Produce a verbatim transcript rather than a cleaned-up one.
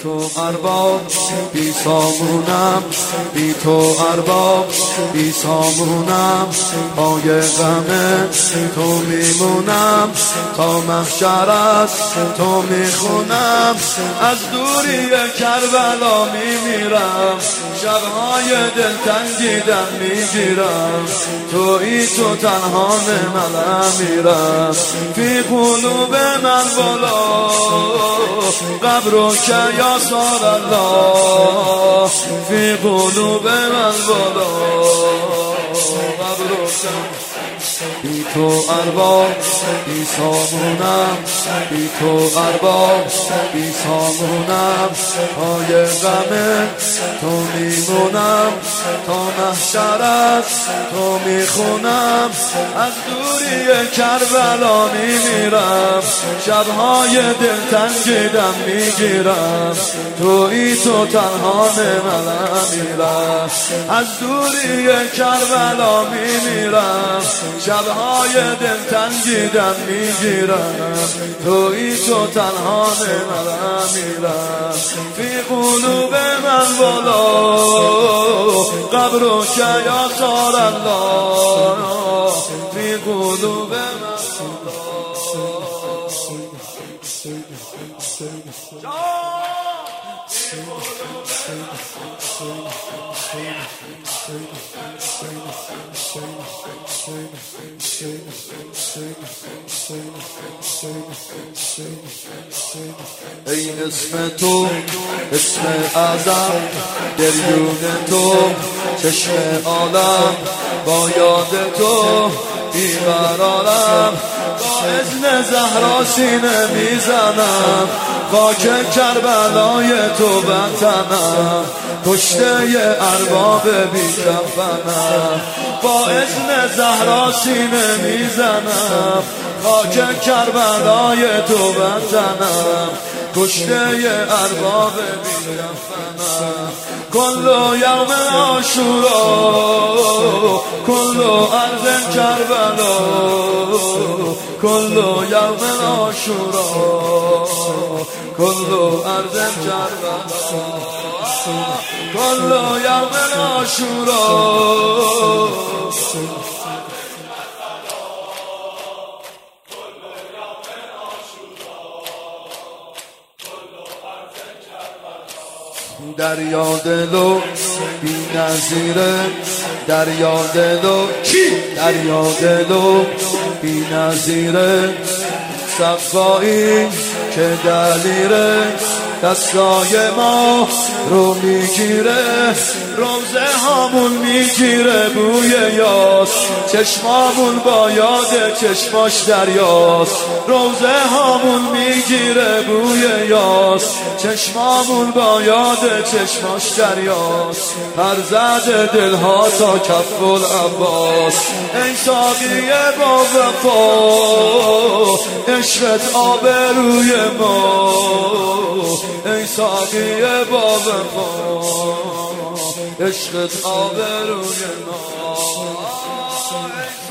تو ارباب بی سامونم، بی تو ارباب بی سامونم، پای غم تو میمونم، تا محشرت تو میخونم، از دوری کربلا میمیرم، شبهای دلتنگی دم میگیرم، تویی تو تنها من میرم، فی قلوب من بالا قبرک یا سال الله، فی قلوب من بالا قبرک. بی تو ارباب بی سامونم، بی تو ارباب بی سامونم، پای غم تو میمونم، تا محشرت تو میخونم، از دوری کربلا میمیرم، شبهای دلتنگی دم میگیرم، تویی تو تنها من میرم، از دوری کربلا میمیرم، شبهای دلتنگی دم میگیرم، تویی تو تنها من میرم، فی قلوب من بالا قبرک یا سار الله، فی قلوب من ای اسم تو اسم اعظم، دریون تو چشم عالم، با یاد تو بیقرارم، با اذن زهرا سینه میزنم، خاک کربلای تو وطنم، کشته ارباب بی‌کفنم، با اذن زهرا سینه میزنم، خاک کربلای تو وطنم، کشته ارباب بی‌کفنم، کل یوم عاشورا کل ارض کربلا، کل یوم عاشورا کل ارض کربلا، کل یوم عاشورا. دریا دلو بی نظیره، دریا دلو دریا دلو بی نظیره، صفایی که دلیره، دستای ما رو میگیره، روزه هامون میگیره بوی یاس، چشمامون با یاد چشماش دریاست، روزه هامون میگیره بوی یاس، چشمامون با یاد چشماش دریاست، هر زد دلها تا کف العباس، ای ساقی با وفا عشقت آب روی ما، ای ساقی با وفا عشقت آب روی ما.